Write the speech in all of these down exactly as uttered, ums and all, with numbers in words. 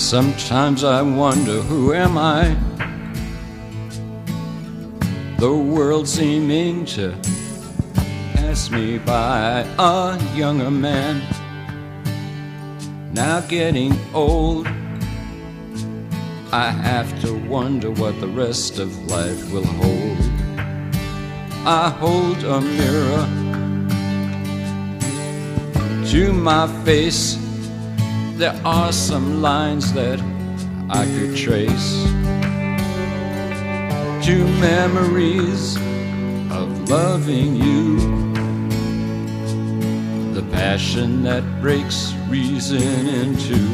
Sometimes I wonder, who am I? The world seeming to pass me by. A younger man, now getting old. I have to wonder what the rest of life will hold. I hold a mirror to my face. There are some lines that I could trace to memories of loving you, the passion that breaks reason in two.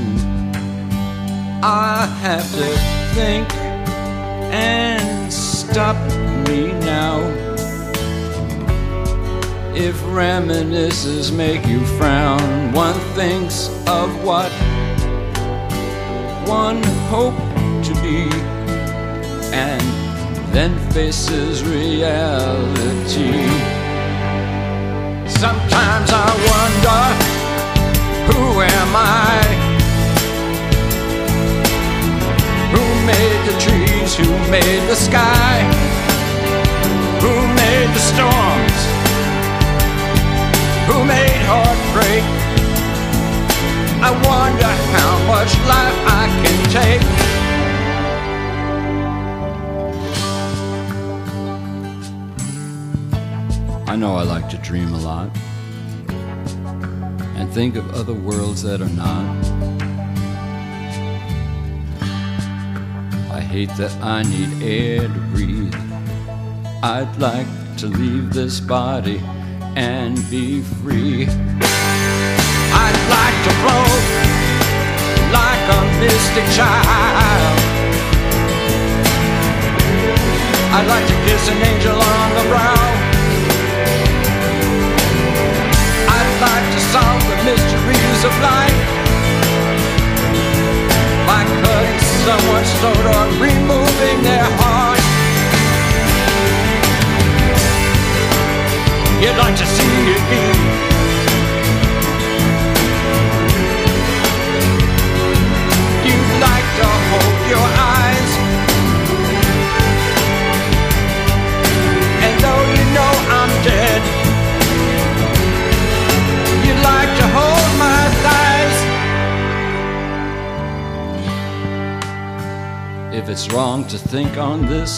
I have to think and stop me now. If reminiscences make you frown, one thinks of what one hoped to be, and then faces reality. Sometimes I wonder, who am I? Who made the trees? Who made the sky? Who made the storms? Who made heartbreak? I wonder how much life I can take. I know I like to dream a lot and think of other worlds that are not. I hate that I need air to breathe. I'd like to leave this body and be free. I'd like to float like a mystic child. I'd like to kiss an angel on the brow. I'd like to solve the mysteries of life by cutting someone's throat or removing their heart. You'd like to see it be. You'd like to hold your eyes, and though you know I'm dead, you'd like to hold my thighs. If it's wrong to think on this,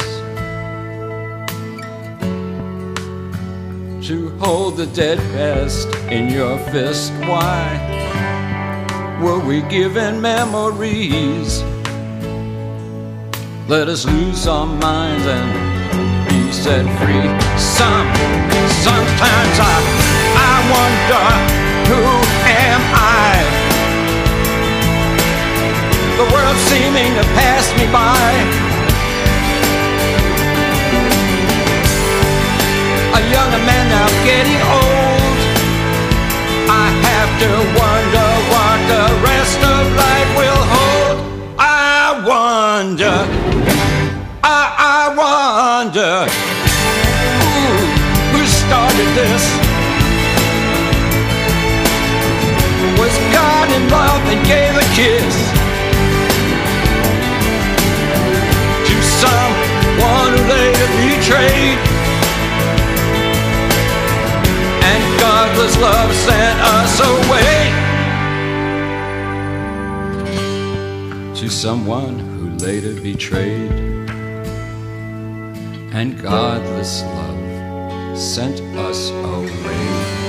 to hold the dead past in your fist, why were we given memories? Let us lose our minds and be set free. Some, sometimes I, I wonder, who am I? The world seeming to pass me by. A younger man now getting old. I have to wonder what the rest of life will hold. I wonder, I, I wonder, ooh, who started this? Was God in love and gave a kiss to someone who later betrayed? And godless love sent us away to someone who later betrayed. And godless love sent us away.